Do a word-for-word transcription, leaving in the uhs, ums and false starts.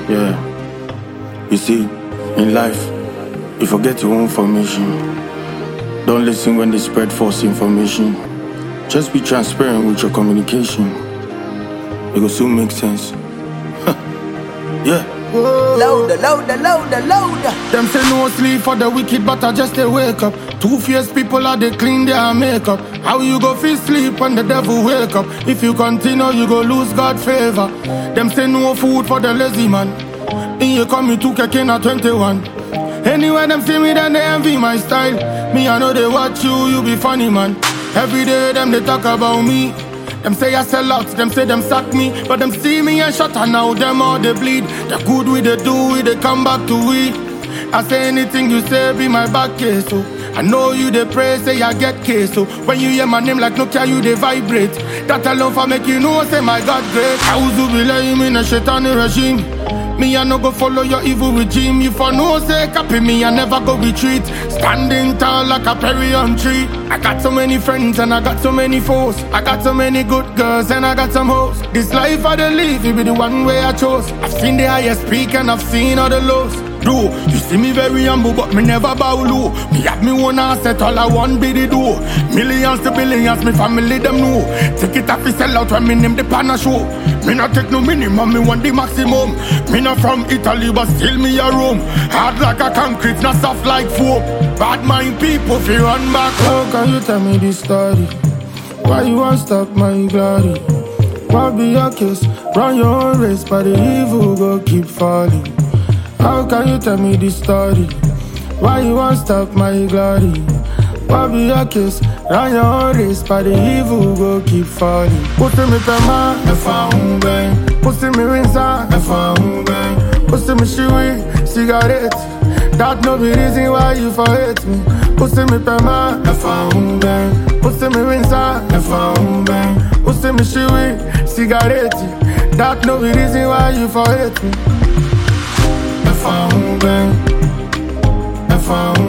Yeah. You see, in life, you forget your own formation. Don't listen when they spread false information. Just be transparent with your communication. It will soon make sense. Yeah. Whoa. Louder, louder, louder, louder. Them say no sleep for the wicked, but I just they wake up. Two-faced people are they clean their makeup. How you go feel sleep when the devil wake up? If you continue, you go lose God favor. Them say no food for the lazy man. In you come, you took a king at twenty-one. Anywhere them see me, then they envy my style. Me, I know they watch you, you be funny, man. Every day, them they talk about me. Them say I sell out, them say them sack me. But them see me and shut and now them all they bleed. The good we they do, we they come back to we. I say anything you say be my back case, so I know you they pray, say I get case, so when you hear my name like Nokia, you they vibrate. That alone for make you know, say my God great. I was to be like in a shaitani regime. Me, I no go follow your evil regime. You for no say copy me, I never go retreat. Standing tall like a Perion tree. I got so many friends and I got so many foes. I got so many good girls and I got some hoes. This life I dey live, it be the one way I chose. I've seen the highest peak and I've seen all the lows. Do you see me very humble, but me never bow low. Me have me one asset, all I want be the do. Millions to billions, me family them know. Take it off, we sell out when me name the Pana show. Me not take no minimum, me want the maximum. Me not from Italy, but still me a Rome. Hard like a concrete, not soft like foam. Bad mind people, fi run back. How can you tell me this story? Why you want stop my glory? What be your case? Run your own race, but the evil go keep falling. How can you tell me this story? Why you want stop my glory? What be your case? Run your own race, but the evil go keep falling. Pussy me pema, if I hung bang. Pussy me rinsa, if I hung bang. Pussy me shiwi, cigarette. That no be reason why you for hate me. Pussy me pema, if I hung bang. Pussy me rinsa, if I hung bang. Pussy me shiwi, cigarette. That no be reason why you for hate me. If I hung bang, if I hung